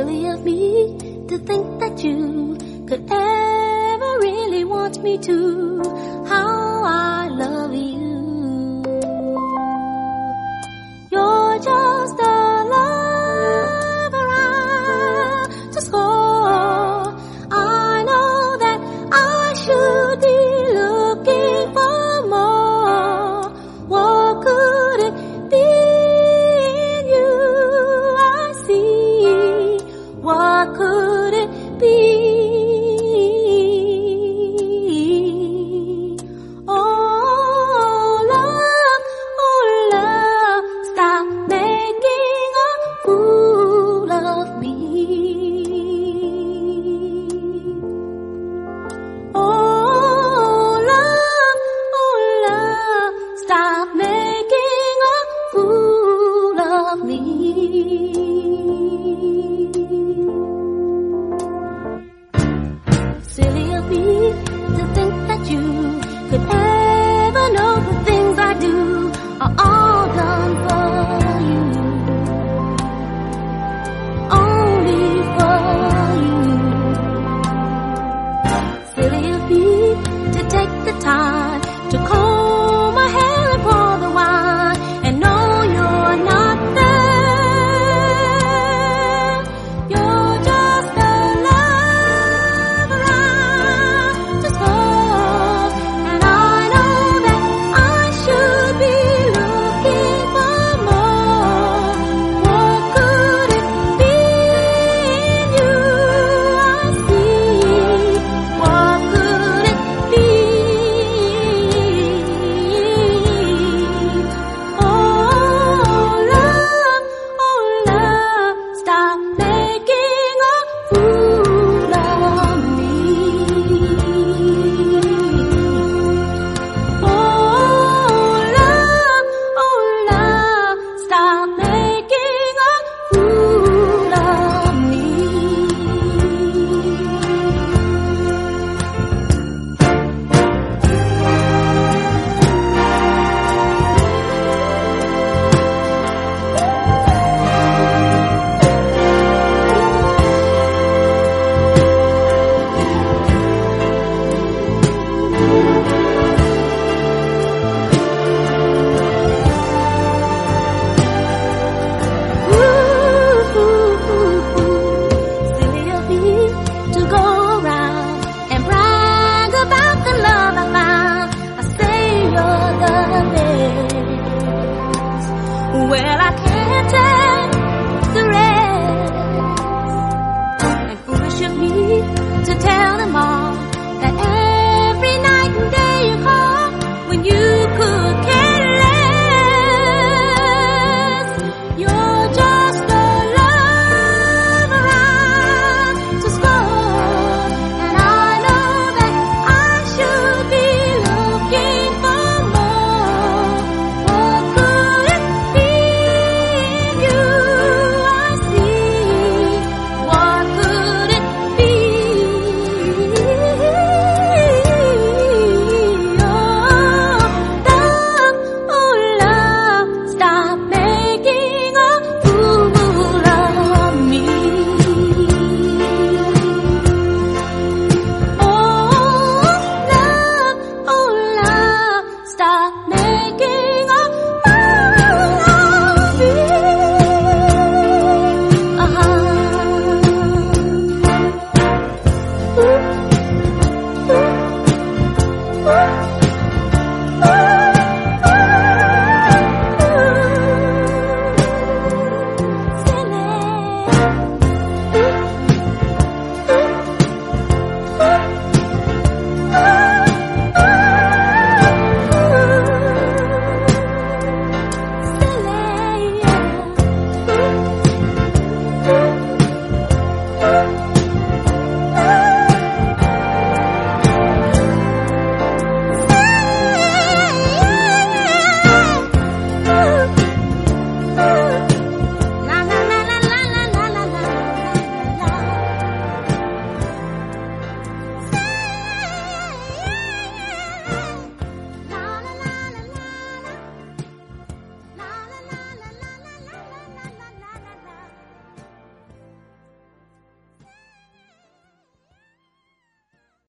silly of me to think that you could ever really want me to. How I love you. You're just a lover I just for. I know that I should be looking for more. What could it be in you I see? What could it be? Oh love, stop making a fool of me. Oh love, stop making a fool of me. Silly of me to think that you could ever know the things I do are all done for you, only for you. Silly of me to take the time to comb my hair and pour the wine and know you're not there. You're just a lover I just for, and I know that I should be looking for more. What could it be in you I see? What could it be? Oh love, stop making a fool of me. Oh love, stop making a fool of me. Silly of me to go around and brag about the love I found. I say you're the best. Well,